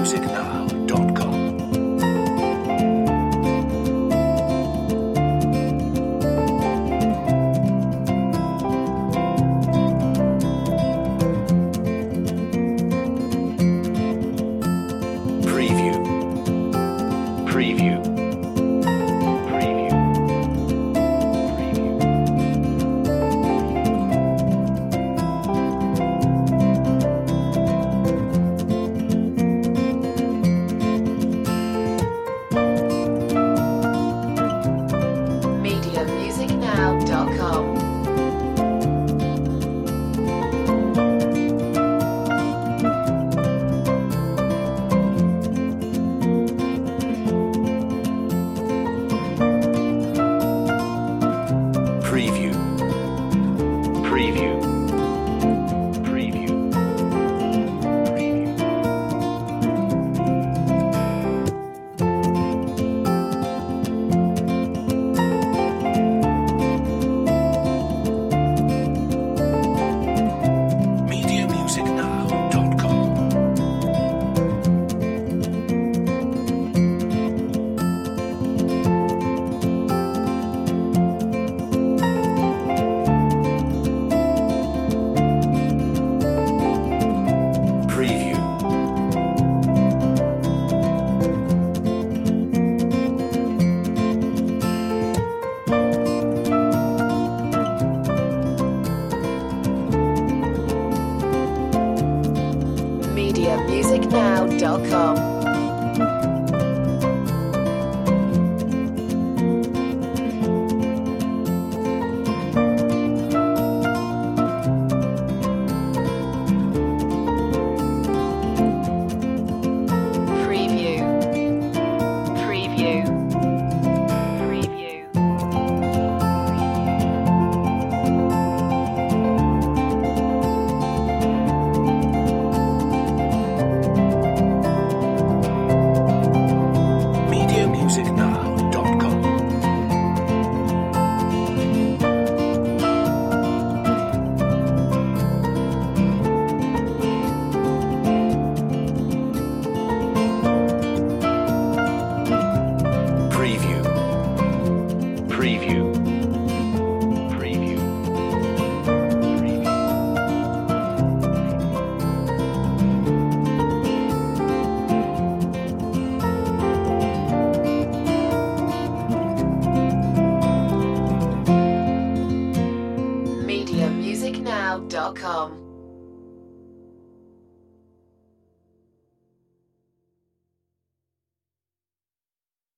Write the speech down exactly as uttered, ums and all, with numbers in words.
music now dot com. Preview. Preview. Preview. media music now dot com. Preview. Preview. Preview. Preview. media music now dot com. Preview. media music now dot com. Preview. Preview. Preview. media music now dot com. Preview. Preview. Preview. Preview. media music now dot com.